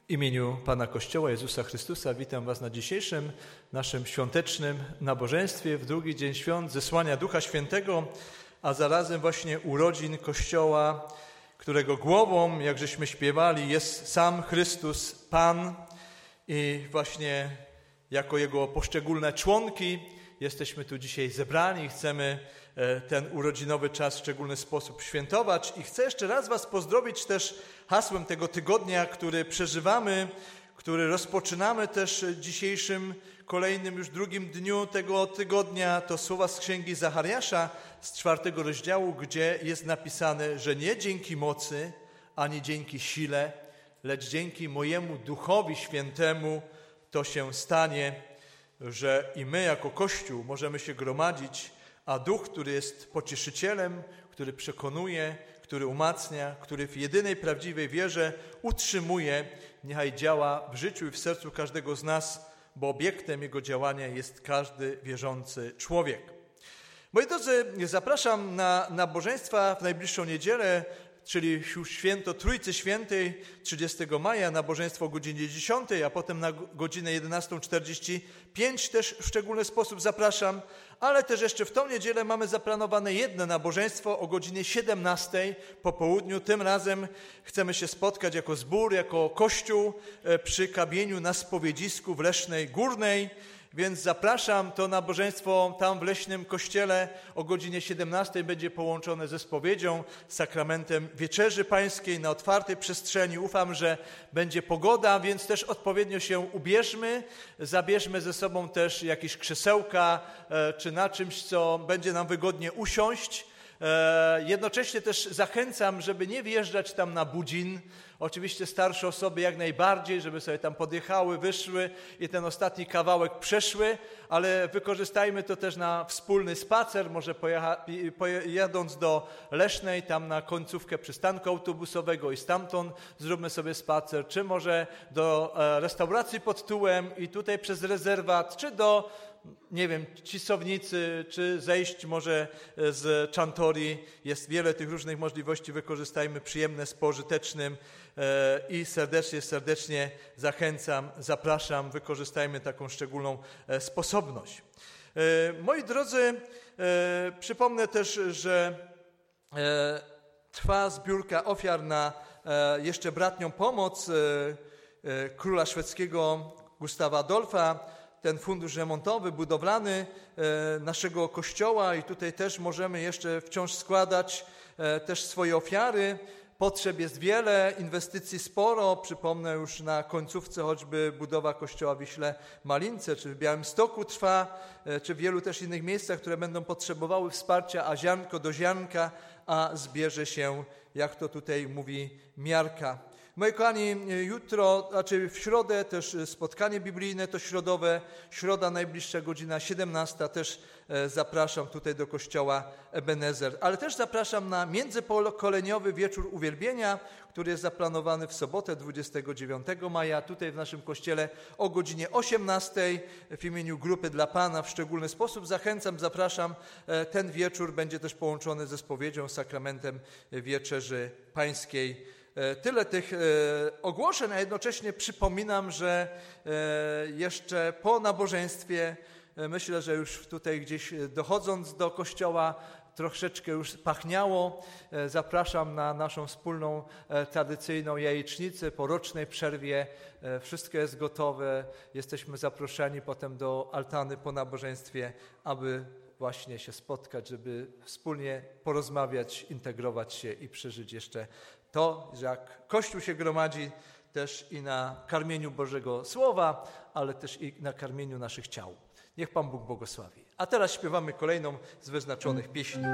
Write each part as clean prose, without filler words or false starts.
W imieniu Pana Kościoła Jezusa Chrystusa witam Was na dzisiejszym naszym świątecznym nabożeństwie w drugi dzień świąt zesłania Ducha Świętego, a zarazem właśnie urodzin Kościoła, którego głową, jak żeśmy śpiewali, jest sam Chrystus Pan i właśnie jako Jego poszczególne członki jesteśmy tu dzisiaj zebrani i chcemy ten urodzinowy czas w szczególny sposób świętować. I chcę jeszcze raz Was pozdrowić też hasłem tego tygodnia, który przeżywamy, który rozpoczynamy też dzisiejszym, kolejnym już drugim dniu tego tygodnia. To słowa z Księgi Zachariasza z 4 rozdziału, gdzie jest napisane, że nie dzięki mocy, ani dzięki sile, lecz dzięki mojemu Duchowi Świętemu to się stanie, że i my jako Kościół możemy się gromadzić, a Duch, który jest pocieszycielem, który przekonuje, który umacnia, który w jedynej prawdziwej wierze utrzymuje, niechaj działa w życiu i w sercu każdego z nas, bo obiektem Jego działania jest każdy wierzący człowiek. Moi drodzy, zapraszam na nabożeństwa w najbliższą niedzielę, czyli święto Trójcy Świętej 30 maja, nabożeństwo o godzinie 10, a potem na godzinę 11:45 też w szczególny sposób zapraszam, ale też jeszcze w tą niedzielę mamy zaplanowane jedno nabożeństwo o godzinie 17 po południu. Tym razem chcemy się spotkać jako zbór, jako Kościół przy kamieniu na spowiedzisku w Lesznej Górnej. Więc zapraszam, to nabożeństwo tam w Leśnym Kościele o godzinie 17 będzie połączone ze spowiedzią, sakramentem Wieczerzy Pańskiej na otwartej przestrzeni. Ufam, że będzie pogoda, więc też odpowiednio się ubierzmy, zabierzmy ze sobą też jakieś krzesełka czy na czymś, co będzie nam wygodnie usiąść. Jednocześnie też zachęcam, żeby nie wjeżdżać tam na Budzin. Oczywiście starsze osoby jak najbardziej, żeby sobie tam podjechały, wyszły i ten ostatni kawałek przeszły, ale wykorzystajmy to też na wspólny spacer, może jadąc do Lesznej, tam na końcówkę przystanku autobusowego i stamtąd zróbmy sobie spacer, czy może do restauracji pod Tyłem i tutaj przez rezerwat, czy do Cisownicy, czy zejść może z Czantori. Jest wiele tych różnych możliwości, wykorzystajmy przyjemne z pożytecznym i serdecznie zachęcam, zapraszam, wykorzystajmy taką szczególną sposobność. Moi drodzy, przypomnę też, że trwa zbiórka ofiar na jeszcze bratnią pomoc króla szwedzkiego Gustawa Adolfa, ten fundusz remontowy, budowlany naszego Kościoła i tutaj też możemy jeszcze wciąż składać też swoje ofiary. Potrzeb jest wiele, inwestycji sporo. Przypomnę już na końcówce choćby budowa Kościoła w Wiśle Malince, czy w Białymstoku trwa, czy w wielu też innych miejscach, które będą potrzebowały wsparcia, a ziarnko do ziarnka, a zbierze się, jak to tutaj mówi, miarka. Moi kochani, jutro, w środę też spotkanie biblijne, to środa najbliższa, godzina 17, też zapraszam tutaj do kościoła Ebenezer. Ale też zapraszam na międzypokoleniowy wieczór uwielbienia, który jest zaplanowany w sobotę 29 maja, tutaj w naszym kościele o godzinie 18 w imieniu Grupy dla Pana. W szczególny sposób zachęcam, zapraszam. Ten wieczór będzie też połączony ze spowiedzią, sakramentem Wieczerzy Pańskiej. Tyle tych ogłoszeń, a jednocześnie przypominam, że jeszcze po nabożeństwie, myślę, że już tutaj gdzieś dochodząc do kościoła troszeczkę już pachniało. Zapraszam na naszą wspólną, tradycyjną jajecznicę po rocznej przerwie. Wszystko jest gotowe. Jesteśmy zaproszeni potem do altany po nabożeństwie, aby właśnie się spotkać, żeby wspólnie porozmawiać, integrować się i przeżyć jeszcze to, że jak Kościół się gromadzi też i na karmieniu Bożego Słowa, ale też i na karmieniu naszych ciał. Niech Pan Bóg błogosławi. A teraz śpiewamy kolejną z wyznaczonych pieśni.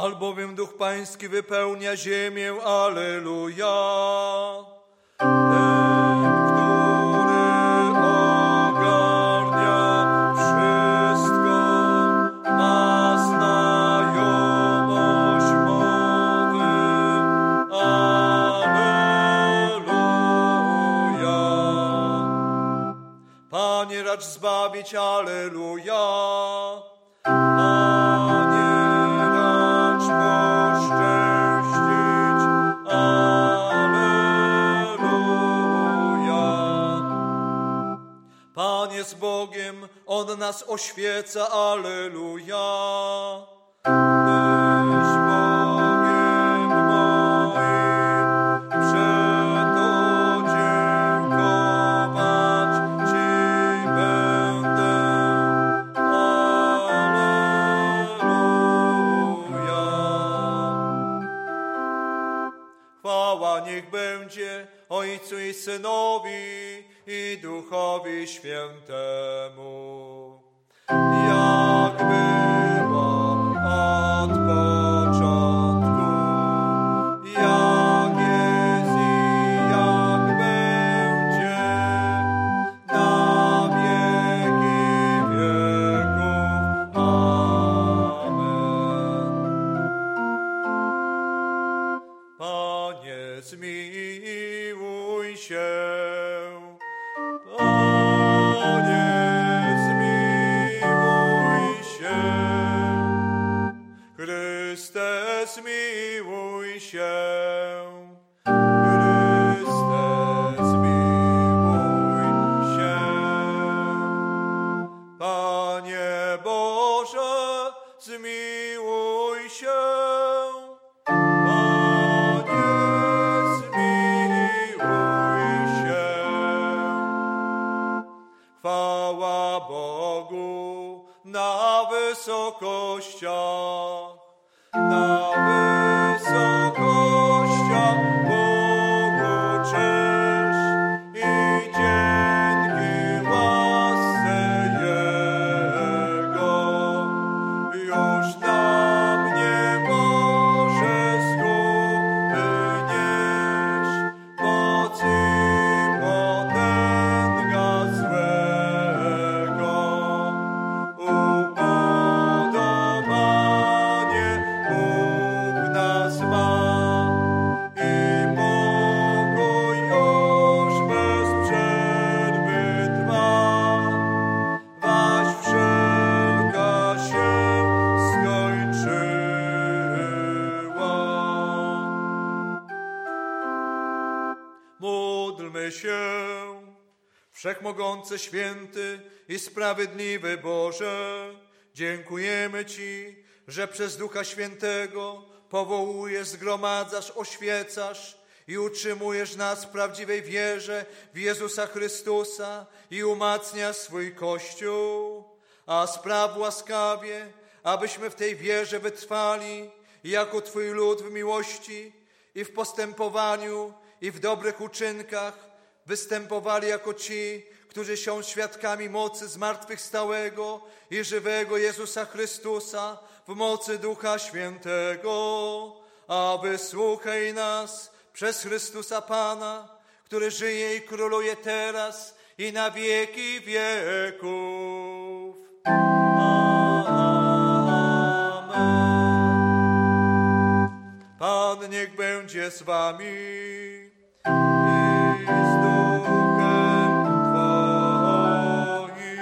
albowiem Duch Pański wypełnia ziemię. Alleluja. Panie, racz zbawić, alleluja. Panie, racz poszczęścić, alleluja. Panie z Bogiem, On nas oświeca, alleluja. Tyś Bogiem moim, przeto dziękować Ci będę, alleluja. Chwała niech będzie Ojcu i Synowi i Duchowi Świętemu, jak było od początku, jak jest i jak będzie, na wieki wieków. Amen. Panie, zmiłuj się. Panie, zmiłuj się. Chryste, zmiłuj się. Chryste, zmiłuj się. Panie Boże, zmiłuj się. Panie, zmiłuj się. Chwała Bogu na wysokościach, na wysokościach Bogu cześć i dzięki łasce Jego. Już nam nie może zguby nieść, moc i potęga złego. Upodobanie Bóg nas ma i pokój już bez przerwy trwa, waś wszelka się skończyła. Módlmy się. Wszechmogący, święty i sprawiedliwy Boże, dziękujemy Ci, że przez Ducha Świętego powołujesz, zgromadzasz, oświecasz i utrzymujesz nas w prawdziwej wierze w Jezusa Chrystusa i umacniasz swój Kościół. A spraw łaskawie, abyśmy w tej wierze wytrwali jako Twój lud w miłości i w postępowaniu i w dobrych uczynkach, występowali jako ci, którzy są świadkami mocy zmartwychwstałego i żywego Jezusa Chrystusa w mocy Ducha Świętego. A wysłuchaj nas przez Chrystusa Pana, który żyje i króluje teraz i na wieki wieków. Amen. Pan niech będzie z wami i z duchem Twoim.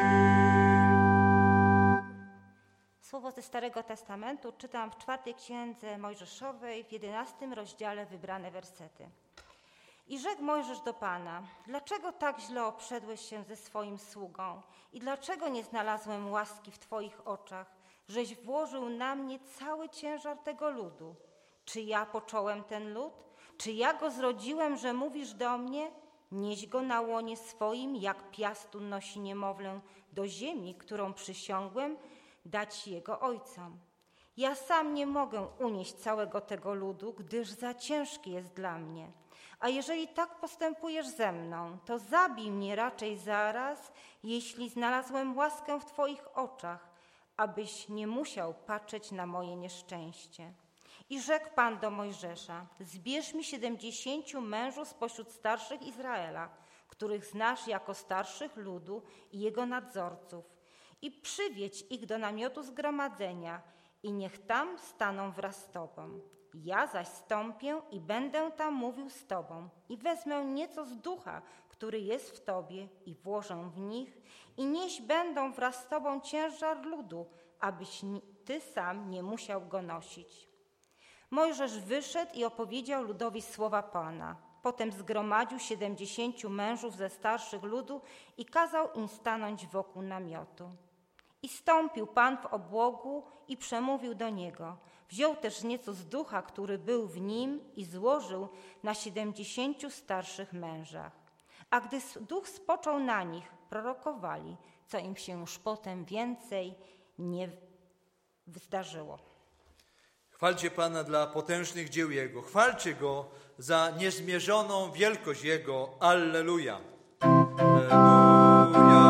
Słowo ze Starego Testamentu czytam w 4 Księdze Mojżeszowej w 11 rozdziale wybrane wersety. I rzekł Mojżesz do Pana: dlaczego tak źle obszedłeś się ze swoim sługą i dlaczego nie znalazłem łaski w Twoich oczach, żeś włożył na mnie cały ciężar tego ludu? Czy ja począłem ten lud? Czy ja go zrodziłem, że mówisz do mnie? Nieś go na łonie swoim, jak piastun nosi niemowlę do ziemi, którą przysiągłem dać jego ojcom. Ja sam nie mogę unieść całego tego ludu, gdyż za ciężki jest dla mnie. A jeżeli tak postępujesz ze mną, to zabij mnie raczej zaraz, jeśli znalazłem łaskę w Twoich oczach, abyś nie musiał patrzeć na moje nieszczęście. I rzekł Pan do Mojżesza: zbierz mi 70 mężów spośród starszych Izraela, których znasz jako starszych ludu i jego nadzorców, i przywiedź ich do namiotu zgromadzenia i niech tam staną wraz z Tobą. Ja zaś stąpię i będę tam mówił z Tobą i wezmę nieco z ducha, który jest w Tobie i włożę w nich i nieść będą wraz z Tobą ciężar ludu, abyś Ty sam nie musiał go nosić. Mojżesz wyszedł i opowiedział ludowi słowa Pana. Potem zgromadził 70 mężów ze starszych ludu i kazał im stanąć wokół namiotu. I stąpił Pan w obłogu i przemówił do niego. Wziął też nieco z ducha, który był w nim i złożył na 70 starszych mężach. A gdy duch spoczął na nich, prorokowali, co im się już potem więcej nie zdarzyło. Chwalcie Pana dla potężnych dzieł Jego. Chwalcie Go za niezmierzoną wielkość Jego. Alleluja. Alleluja.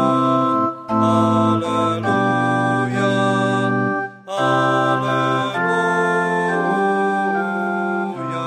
Alleluja. Alleluja.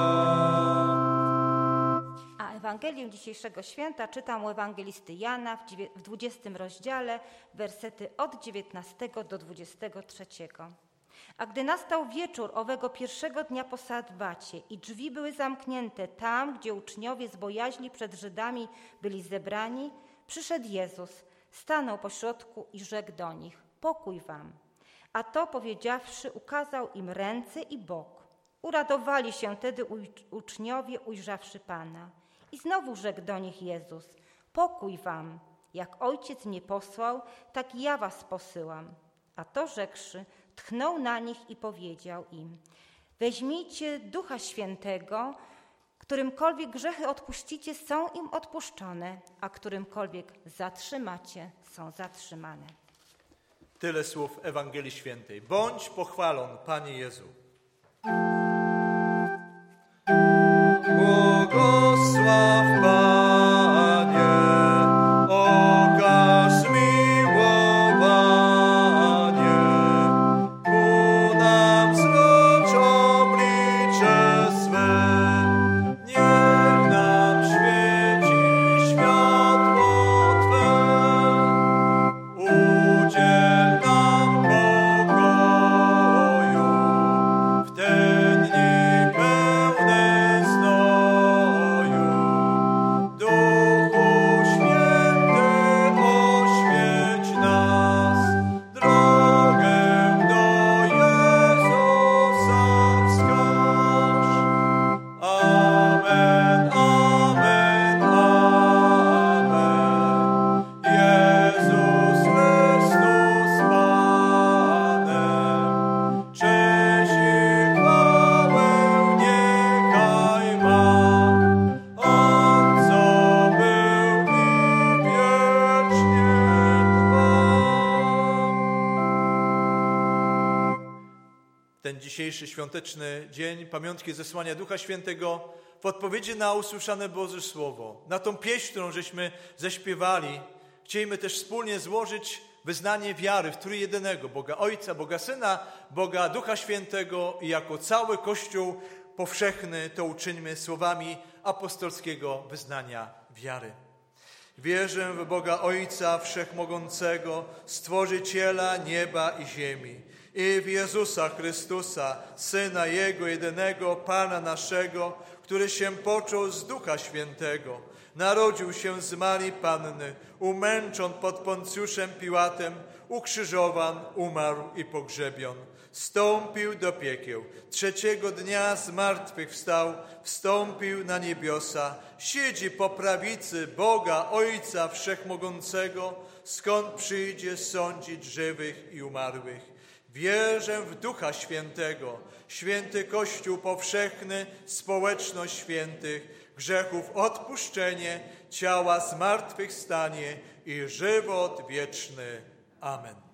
A Ewangelię dzisiejszego święta czytam u ewangelisty Jana w 20 rozdziale, wersety od 19 do 23. A gdy nastał wieczór owego pierwszego dnia po sabbacie i drzwi były zamknięte tam, gdzie uczniowie z bojaźni przed Żydami byli zebrani, przyszedł Jezus, stanął pośrodku i rzekł do nich: pokój wam. A to powiedziawszy, ukazał im ręce i bok. Uradowali się tedy uczniowie, ujrzawszy Pana. I znowu rzekł do nich Jezus: pokój wam. Jak Ojciec mnie posłał, tak i ja was posyłam. A to rzekłszy, tchnął na nich i powiedział im: weźmijcie Ducha Świętego, którymkolwiek grzechy odpuścicie, są im odpuszczone, a którymkolwiek zatrzymacie, są zatrzymane. Tyle słów Ewangelii Świętej. Bądź pochwalony, Panie Jezu. Błogosław Panie, okaż miłowanie, ku nam zwróć oblicze swe, niech nam świeci światło Twe, udziel nam pokoju w te dni pełne znoju. Duchu Święty, oświeć nas, drogę do Jezusa wskaż. Amen, amen, amen. Jezus Chrystus Panem, cześć i chwałę niechaj ma, On co był i wiecznie trwa. Ten dzisiejszy świąteczny dzień pamiątki zesłania Ducha Świętego w odpowiedzi na usłyszane Boże Słowo, na tą pieśń, którą żeśmy zaśpiewali, chcielibyśmy też wspólnie złożyć wyznanie wiary w trójjedynego Boga Ojca, Boga Syna, Boga Ducha Świętego i jako cały Kościół powszechny to uczyńmy słowami apostolskiego wyznania wiary. Wierzę w Boga Ojca Wszechmogącego, Stworzyciela nieba i ziemi, i w Jezusa Chrystusa, Syna Jego jedynego, Pana naszego, który się począł z Ducha Świętego, narodził się z Marii Panny, umęczon pod Poncjuszem Piłatem, ukrzyżowan, umarł i pogrzebion. Wstąpił do piekieł, trzeciego dnia z martwych wstał, wstąpił na niebiosa, siedzi po prawicy Boga Ojca Wszechmogącego, skąd przyjdzie sądzić żywych i umarłych. Wierzę w Ducha Świętego, święty Kościół powszechny, społeczność świętych, grzechów odpuszczenie, ciała zmartwychwstanie i żywot wieczny. Amen.